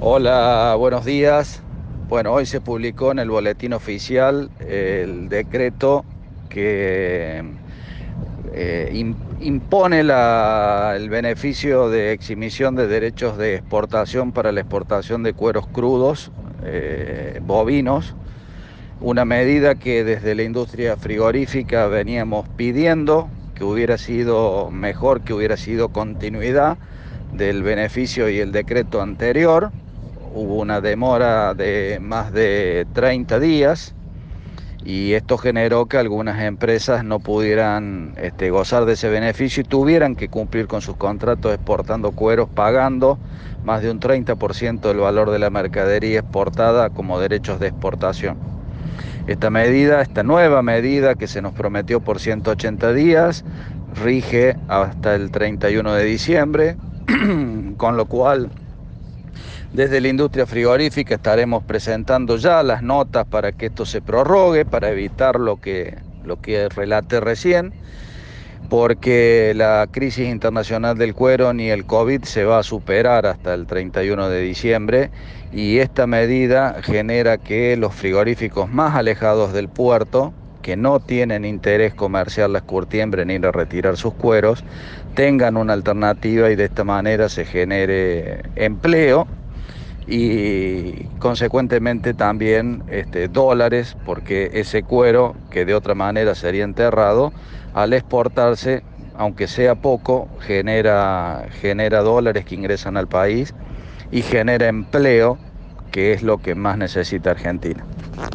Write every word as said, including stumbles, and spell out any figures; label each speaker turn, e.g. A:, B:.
A: Hola, buenos días. Bueno, hoy se publicó en el Boletín Oficial el decreto que eh, im- impone la- el beneficio de exhibición de derechos de exportación para la exportación de cueros crudos, eh, bovinos, una medida que desde la industria frigorífica veníamos pidiendo, que hubiera sido mejor, que hubiera sido continuidad del beneficio y el decreto anterior. Hubo una demora de más de treinta días y esto generó que algunas empresas no pudieran este, gozar de ese beneficio y tuvieran que cumplir con sus contratos exportando cueros, pagando más de un treinta por ciento del valor de la mercadería exportada como derechos de exportación. Esta medida, esta nueva medida que se nos prometió por ciento ochenta días, rige hasta el treinta y uno de diciembre, con lo cual desde la industria frigorífica estaremos presentando ya las notas para que esto se prorrogue, para evitar lo que, lo que relaté recién, porque la crisis internacional del cuero ni el COVID se va a superar hasta el treinta y uno de diciembre y esta medida genera que los frigoríficos más alejados del puerto, que no tienen interés comercial las curtiembres ni ir a retirar sus cueros, tengan una alternativa y de esta manera se genere empleo y consecuentemente también este, dólares, porque ese cuero que de otra manera sería enterrado, al exportarse, aunque sea poco, genera, genera dólares que ingresan al país y genera empleo, que es lo que más necesita Argentina.